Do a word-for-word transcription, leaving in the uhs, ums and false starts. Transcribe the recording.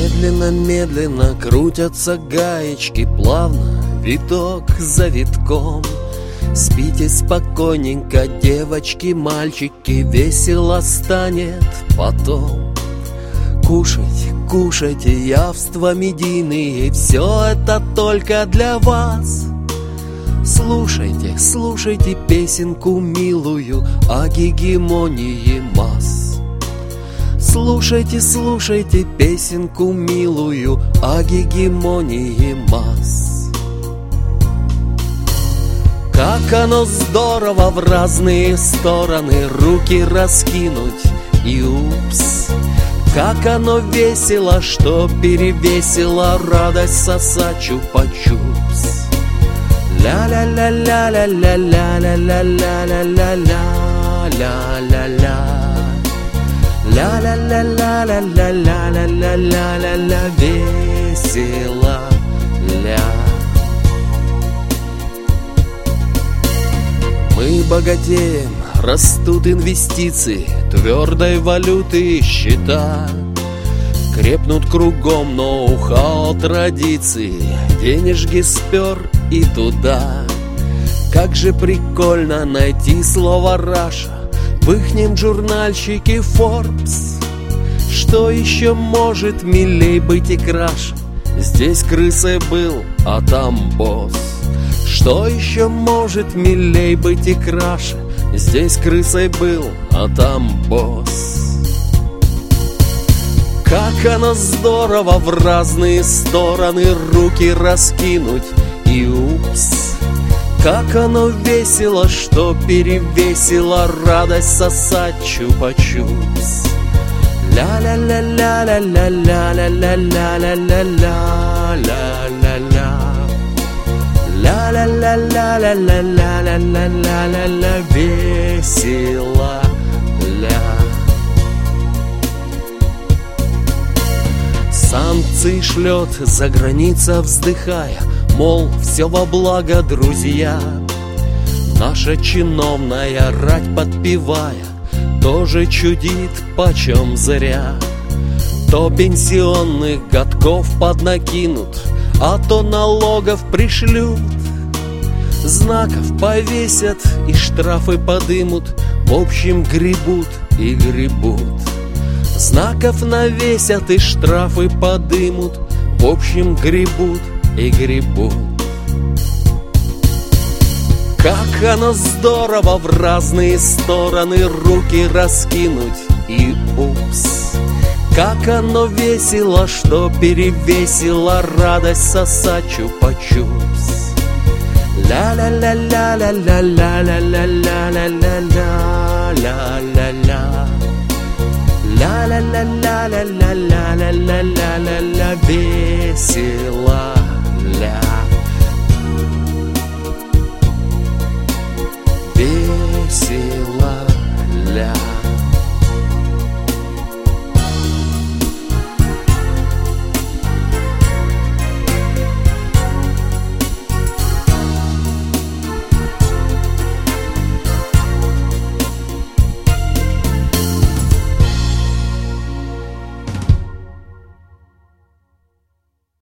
Медленно-медленно крутятся гаечки, плавно, виток за витком. Спите спокойненько, девочки, мальчики, весело станет потом. Кушайте, кушайте, явства медийные, все это только для вас. Слушайте, слушайте песенку милую о гегемонии масс. Слушайте, слушайте песенку милую о гегемонии масс. Как оно здорово в разные стороны руки раскинуть, и упс. Как оно весело, что перевесило радость сосать чупа-чупс. Ля-ля-ля-ля-ля-ля-ля-ля-ля-ля-ля-ля-ля. Ля-ля-ля-ля-ля-ля-ля-ля-ля-ля, весело, ля. Мы богатеем, растут инвестиции, твердой валюты счета. Крепнут кругом ноу-хау традиции, денежки спер и туда. Как же прикольно найти слово «Раша» в ихнем журнальчике Forbes. Что еще может милей быть и краше? Здесь крысой был, а там босс. Что еще может милей быть и краше? Здесь крысой был, а там босс. Как оно здорово в разные стороны руки раскинуть, и упс. Как оно весело, что перевесило радость сосать чупа-чупс. Ля-ля-ля-ля-ля-ля-ля-ля-ля-ля-ля-ля-ля. Ля-ля-ля-ля-ля-ля-ля-ля-ля-ля, весело, ля. Санкции шлет за граница, вздыхая, мол, все во благо, друзья. Наша чиновная рать подпевая тоже чудит почем зря. То пенсионных годков поднакинут, а то налогов пришлют. Знаков повесят и штрафы подымут, в общем гребут и гребут. Знаков навесят и штрафы подымут, в общем гребут и гребут. Как оно здорово в разные стороны руки раскинуть, и упс. Как оно весело, что перевесило радость сосать чупа-чупс. Ля-ля-ля-ля-ля-ля-ля-ля-ля-ля-ля-ля. Ля-ля-ля-ля-ля-ля-ля-ля-ля-ля-ля, весело.